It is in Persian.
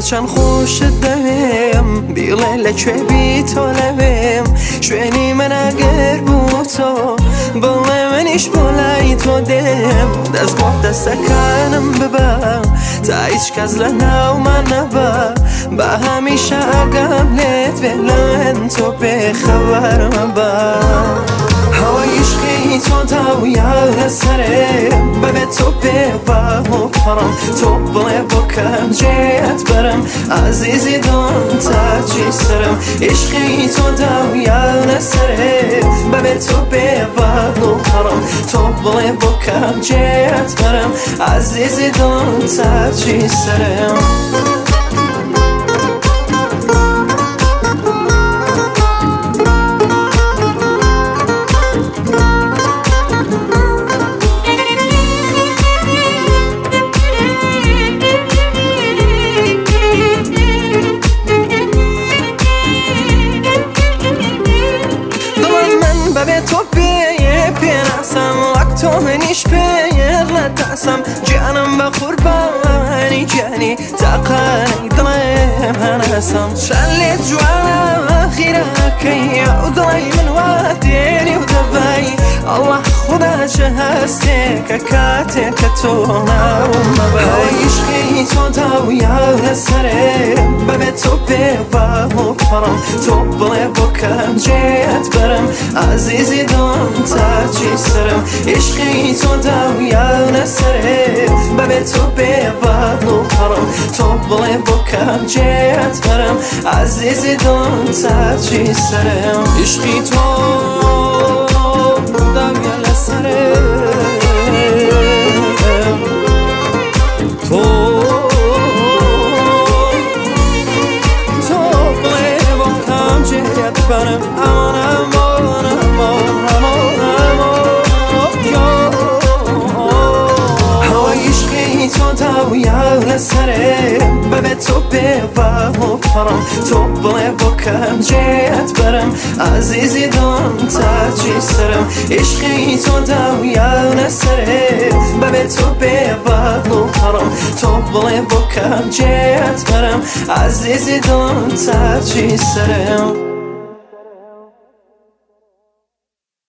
چەند خۆشت دەوێم بیڵێ لەکوێ تۆ لەوێم شوێنی من ئەگەر بوو تۆ بڵێ منیش بۆ لای تۆ دێم دەست بۆ دەستەکانم ببە تا هیچ کەس لە ناومان نەبە بە هەمیشە ئاگام لێت بێ لە من تۆ بێخەبەر مەبە هەوای عشقی تۆ داویە لەسەرێم بەبێت تۆ بێ باوەڕم تۆ بڵێ بۆ کەم جێت بەرم عەزیزی دڵم تاجی سرم عشقی تۆ داویە لەسەرێم بەبێت تۆ بێ باوەڕم تۆ بڵێ بۆ کەم جێت بەرم عەزیزی دڵم تاجی سرم تۆ پێناسم وەک تۆ منیش پێر لە تاسم گیانم بە قوربانی گیانی تاقانەی دڵێم هەناسم چەند لێت جوانە خیرەکەی ئەو دڵی من وا دێنی و دەبایی ئەڵڵا خودا چه هەستێکە کاتێکە تۆ ناوم مەبە هەوای عشقی تۆ داویە لەسەرێم بەبێت تۆ بێ باوەڕم تۆ بڵێ بۆ کەم جێت بەرم عەزیزی دڵم تاجی سرم عشقی تۆ داویە لەسەرێم بەبێت تۆ بێ باوەڕم تۆ بڵێ بۆ کەم جێت بەرم عەزیزی دڵم تاجی سرم عشقی تۆ داویە لەسەرێم تۆ بڵێ بۆ کەم جێت بەرم تۆ داویە لەسەرێم بەبێت تۆ بێ باوەڕم تۆ بڵێ بۆ کەم جێت بەرم عەزیزی دڵم تاجی سرم عشقی تۆ داویە لەسەرێم بەبێت تۆ بێ باوەڕم تۆ بڵێ بۆ کەم جێت بەرم عەزیزی دڵم تاجی سرم